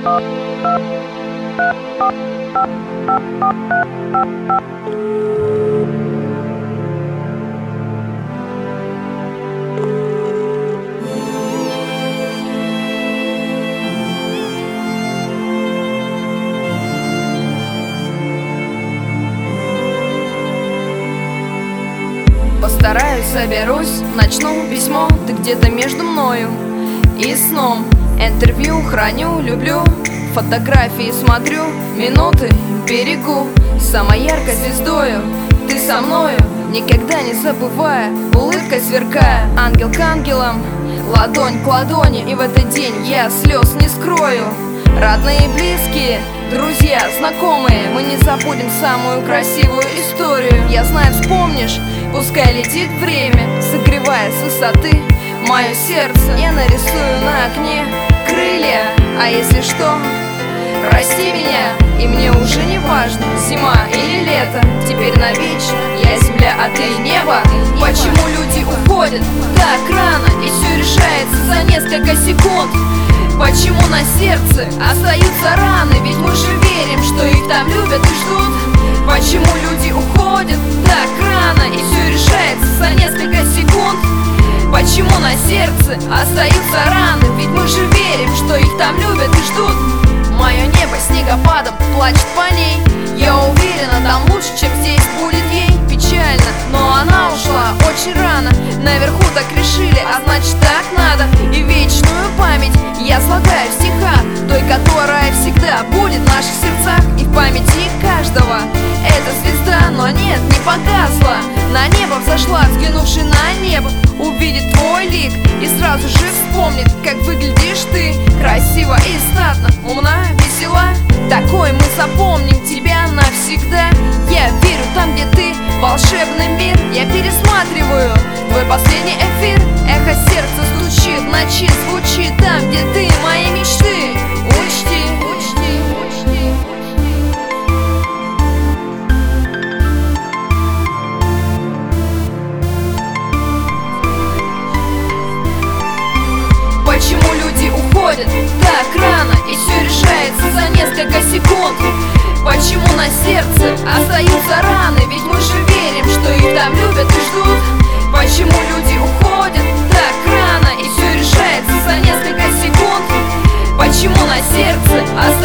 Постараюсь, соберусь, начну письмо. Ты где-то между мною и сном. Интервью храню, люблю, фотографии смотрю, минуты берегу. Самой яркой звездою ты со мною, никогда не забывая, улыбкой сверкая. Ангел к ангелам, ладонь к ладони. И в этот день я слез не скрою. Родные и близкие, друзья, знакомые, мы не забудем самую красивую историю. Я знаю, вспомнишь, пускай летит время, согревая с высоты мое сердце. Я нарисую на окне крылья, а если что, прости меня, и мне уже не важно, зима или лето. Теперь навечно я земля, а ты небо. Почему люди уходят так рано, и все решается за несколько секунд? Почему на сердце остаются раны? Ведь мы же верим, что их там любят и ждут. Почему люди уходят так рано, и все решается за несколько секунд? Почему на сердце остаются раны? Ведь мы же верим, что их там любят и ждут. Мое небо снегопадом плачет по ней. Я уверена, там лучше, чем здесь будет ей. Печально, но она ушла очень рано. Наверху так решили, а значит так надо. И вечную память я слагаю в стихах, той, которая всегда будет в наших сердцах и в памяти каждого. Эта звезда, но нет, не погасла. На небо взошла, взглянувши на небо, увидит твой лик и сразу же вспомнит, как выглядишь ты. Красиво и статно, умна, весела. Такой мы запомним тебя навсегда. Я верю там, где ты, волшебный мир. Я пересматриваю твой последний эфир. Эхо сердца стучит, в ночи звучит там, где ты, мои мечты. Учти, учти, учти. Почему люди уходят так рано, и все решается за несколько секунд? Почему на сердце остаются раны? Ведь мы же верим, что их там любят и ждут. Почему люди уходят так рано, и все решается за несколько секунд? Почему на сердце остаются